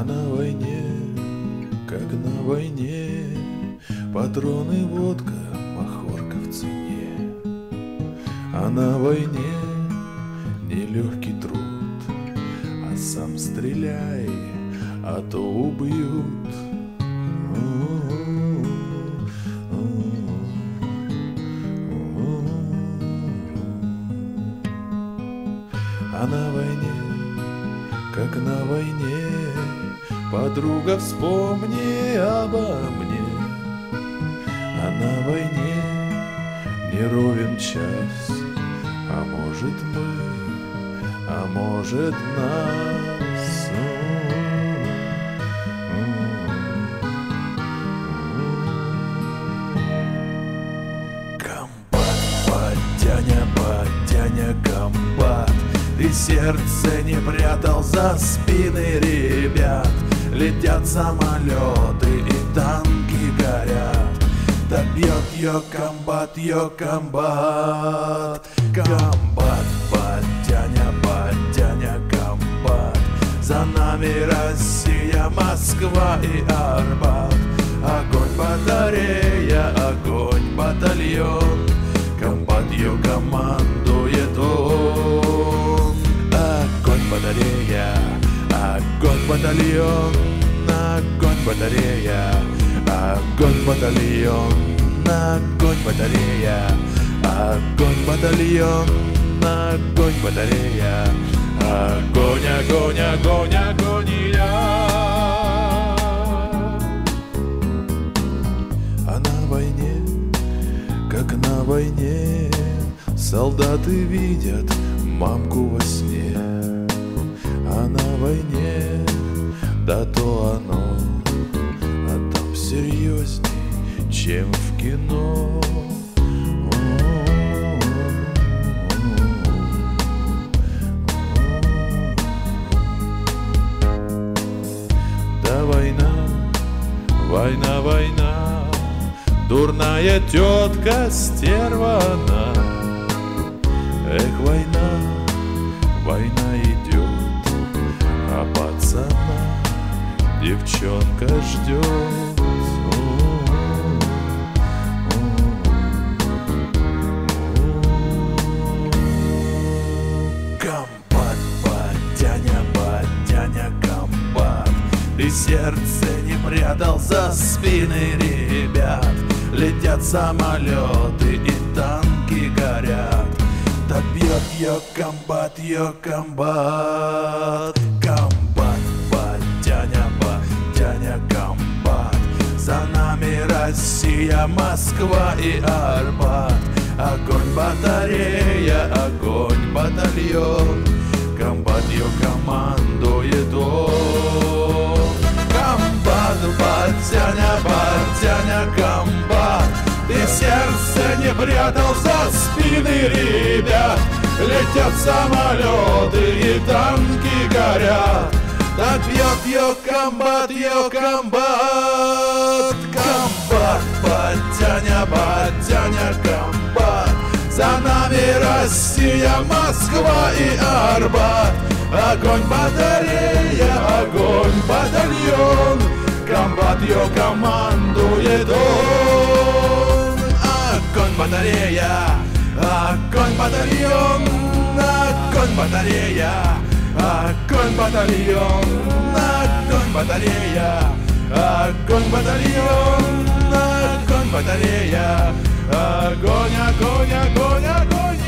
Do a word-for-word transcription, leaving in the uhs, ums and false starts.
на войне, как на войне, патроны, водка, махорка в цене. А на войне нелегкий труд, а сам стреляй, а то убьют. А на войне, как на войне, подруга, вспомни обо мне. А на войне не ровен час, а может мы, а может нас. Комбат, батяня, батяня, комбат, ты сердце не прятал за спины ребят. Летят самолеты и танки горят. Да бьет ее комбат, ее комбат. Комбат, батяня, батяня, комбат. За нами Россия, Москва и Арбат. Огонь батарея, огонь батальон. Комбат ее командует он. Огонь батарея, огонь батальон. Огонь батарея, огонь батальон. Огонь батарея, огонь батальон. Огонь батарея, огонь, огонь, огонь, агония. А на войне, как на войне, солдаты видят мамку во сне. А на войне, да то оно, а там серьезней, чем в кино. Да война, война, война, дурная тетка стерва она. Эх, война, война идет, а пацана девчонка ждет. Комбат, батяня, батяня, комбат, ты сердце не прятал за спины ребят. Летят самолеты и танки горят. Да бьет ее комбат, ее комбат. Комбат, батяня, батяня, комбат. За нами Россия, Москва и Арбат. Огонь батарея, огонь батальон. Комбат ее командует он. Комбат, батяня, батяня, комбат, ты сердце не прятал за спины ребят. Летят самолеты и танки горят. Так бьет ее комбат, ее комбат. Комбат, батяня, батяня, комбат. За нами Россия, Москва и Арбат. Огонь батарея, огонь батальон. Комбат ее командует он. Огонь батарея, огонь батальон. Огонь батарея, огонь батальон. Огонь батарея, огонь батальон. Огонь батарея, огонь, огонь, огонь, огонь.